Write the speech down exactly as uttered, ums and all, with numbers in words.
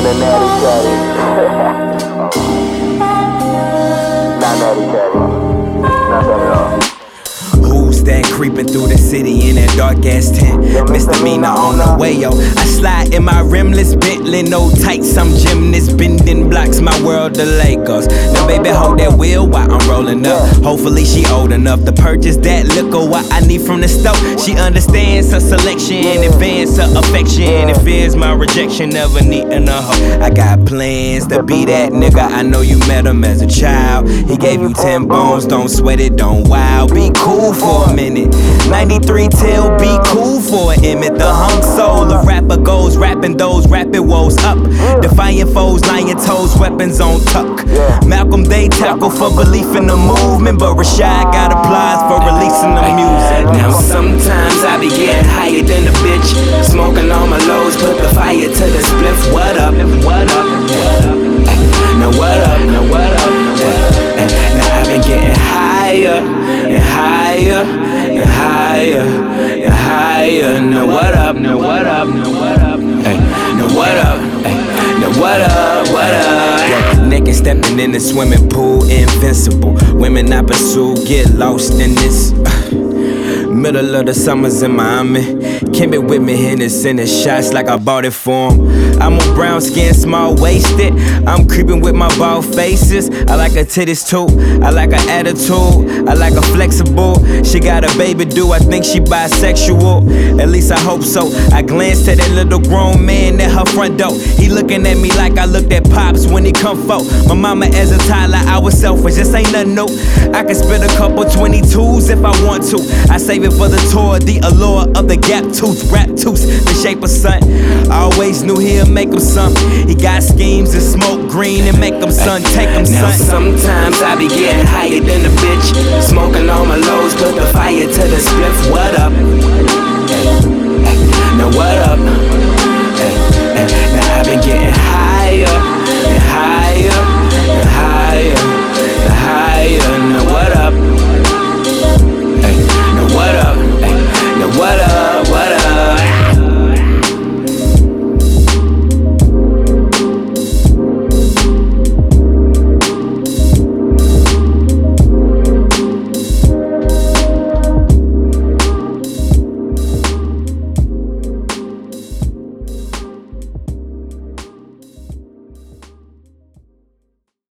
and a natty caddy. Not natty caddy. Not that at all. Who's that creeping through the city in that dark ass tent? Misdemeanor on the way, yo. I slide in my rimless Bentley, no tights, I'm gymnast, bending blocks, my world the Lakers. Now baby, hold that wheel while I'm rolling up. Hopefully she old enough to purchase that liquor, what I need from the store. She understands her selection in advance, her affection, and fears my rejection, never needing a hoe. I got plans to be that nigga, I know you met him as a child. He gave you ten bones, don't sweat it, don't wow. Be cool for a minute. ninety-three till be cool for an Emmett. The hung soul of rapper goes rapping those rapid woes up. Defying foes, lying toes, weapons on tuck. Malcolm they tackle for belief in the movement, but Rashad got applause for releasing the music. Now sometimes I be getting higher than a bitch, smoking on my lows, put the fire to the spliff. What up? What up? Now what up? Now what up? Now I've been getting higher and higher and higher and higher. Now what up? Now what up? Now what up? Hey, now what up? Hey, now what up? What up? Yeah, naked stepping in the swimming pool, invincible. Women I pursue get lost in this. Middle of the summers in Miami. Came it with me, Hennessy in the shots like I bought it for him. I'm a brown skin, small waisted. I'm creeping with my bald faces. I like her titties too. I like her attitude. I like her flexible. She got a baby, do I think she bisexual? At least I hope so. I glanced at that little grown man at her front door. He looking at me like I looked at Pops when he come for. My mama as a toddler, I was selfish. This ain't nothing new. I can spit a couple twenty-twos if I want to. I save it for the tour, the allure of the gap tooth, rap tooth, the shape of sun. I always knew he'll make him something. He got schemes and smoke green and make him son, take him son. Now sometimes I be getting higher than a bitch, smoking on my lows, put the fire to the spliff. What up? Now what up?